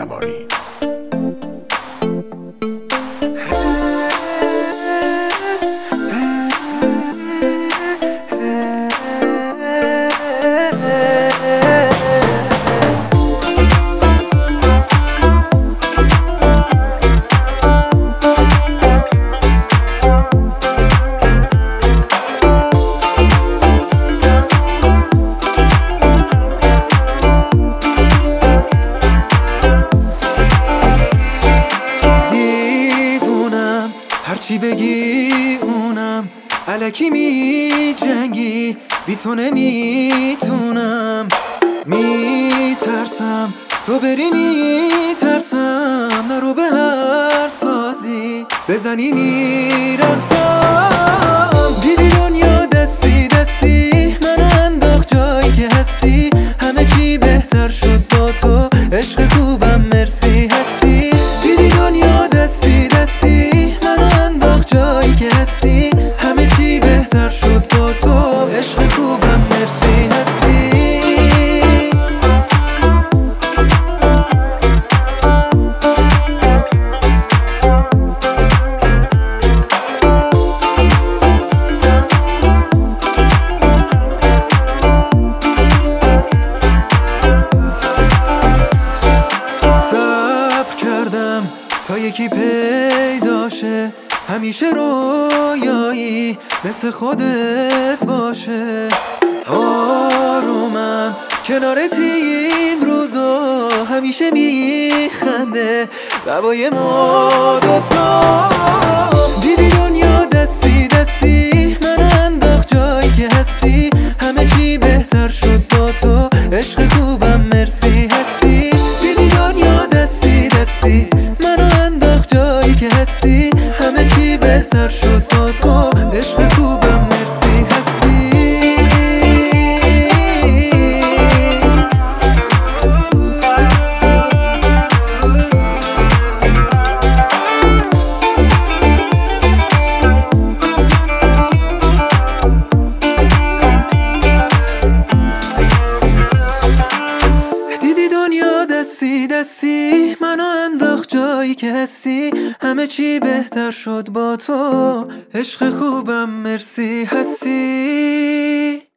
زمانی. هرچی بگی اونم الکی می جنگی، بی تو نمیتونم، میترسم تو بری، میترسم نرو به هر سازی بزنی میرسم. دیدی دنیا دستی دستی منو انداخت جایی که هستی، همه چی بهتر شد با تو، عشق خوبم مرسی هستی. دیدی دنیا دستی دستی جایی که هستی، همه چی بهتر شد با تو، عشق خوبم مرسی هستی. صبر کردم تا یکی پیداشه، همیشه رویایی مثل خودت باشه، آرومم کنارت این روزا، همیشه میخنده دوای ما دوتا. دیدی دنیا دستی دستی منو انداخت جایی که هستی، همه چی بهتر شد با تو، عشق خوبم مرسی هستی. دیدی دنیا دستی دستی منو انداخت جایی که هستی، همه چی بهتر شد با تو، عشق خوبم مرسی هستی. دیدی دنیا دستی دستی منو انداخت جایی که هستی، همه چی بهتر شد با تو، عشق خوبم مرسی هستی.